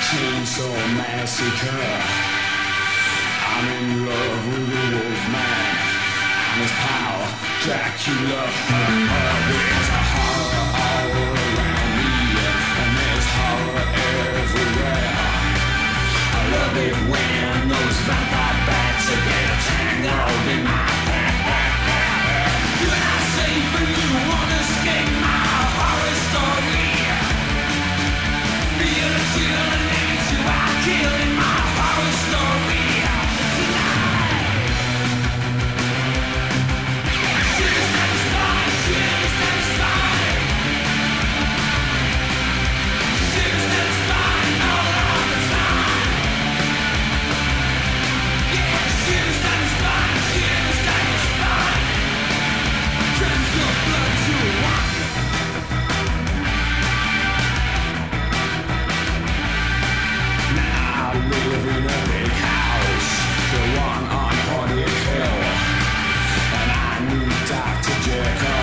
Chainsaw Massacre. I'm in love with the Wolfman and his pal, Dracula. There's a horror all around me, and there's horror everywhere. I love it when those vampire bats get tangled in my hair. You're not safe and you won't escape my horror story. Feel a chill and need you, I'll kill in my horror story tonight. Shit is satisfied, shit is satisfied. Shit is satisfied all of the time. Yeah, shit is satisfied, shit is satisfied. Turns your blood to wine. I live in a big house, the one on Haunted Hill, and I need Dr. Jekyll.